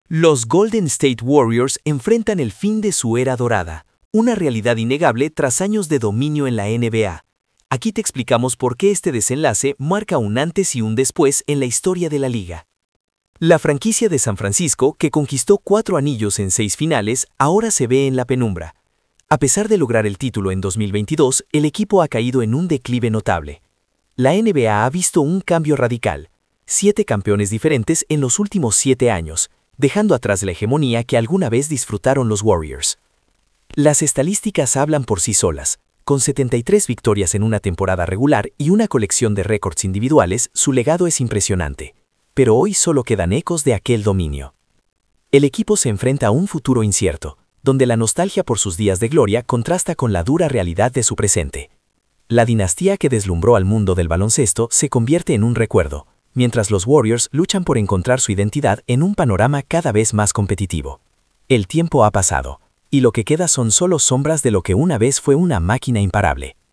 Los Golden State Warriors enfrentan el fin de su era dorada, una realidad innegable tras años de dominio en la NBA. Aquí te explicamos por qué este desenlace marca un antes y un después en la historia de la liga. La franquicia de San Francisco, que conquistó 4 anillos en 6 finales, ahora se ve en la penumbra. A pesar de lograr el título en 2022, el equipo ha caído en un declive notable. La NBA ha visto un cambio radical: 7 campeones diferentes en los últimos 7 años, dejando atrás la hegemonía que alguna vez disfrutaron los Warriors. Las estadísticas hablan por sí solas. Con 73 victorias en una temporada regular y una colección de récords individuales, su legado es impresionante. Pero hoy solo quedan ecos de aquel dominio. El equipo se enfrenta a un futuro incierto, donde la nostalgia por sus días de gloria contrasta con la dura realidad de su presente. La dinastía que deslumbró al mundo del baloncesto se convierte en un recuerdo, mientras los Warriors luchan por encontrar su identidad en un panorama cada vez más competitivo. El tiempo ha pasado, y lo que queda son solo sombras de lo que una vez fue una máquina imparable.